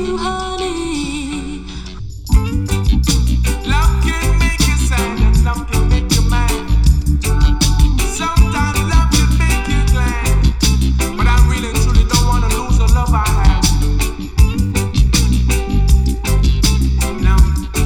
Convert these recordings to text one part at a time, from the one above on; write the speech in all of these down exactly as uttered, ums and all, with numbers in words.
you, honey. Love can make you sad and love can make you mad. Sometimes love can make you glad. But I really and truly don't wanna lose the love I have. Now,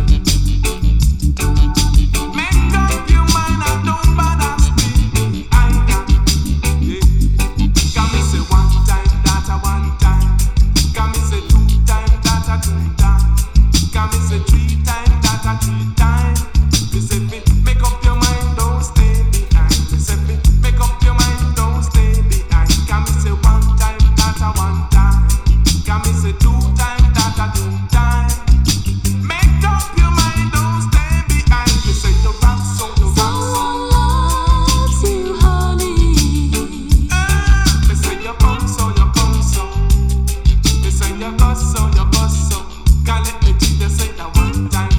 make up your mind and don't bother speak. I got, yeah. Got me say one time, that a one time. Got me say two time, that a two time. Got me say three time, that a three time. Me say fi make up your mind, don't stay behind. Me say fi make up your mind, don't stay behind. Got me say one time, that a one time. Got me say two time, that a two time. Make up your mind, don't stay behind. Me say you rock so, you rock so. Someone loves you, honey. Ah, me say you come so, you come so. Me say you go so, you go so. Can't let me cheat, you say that one time.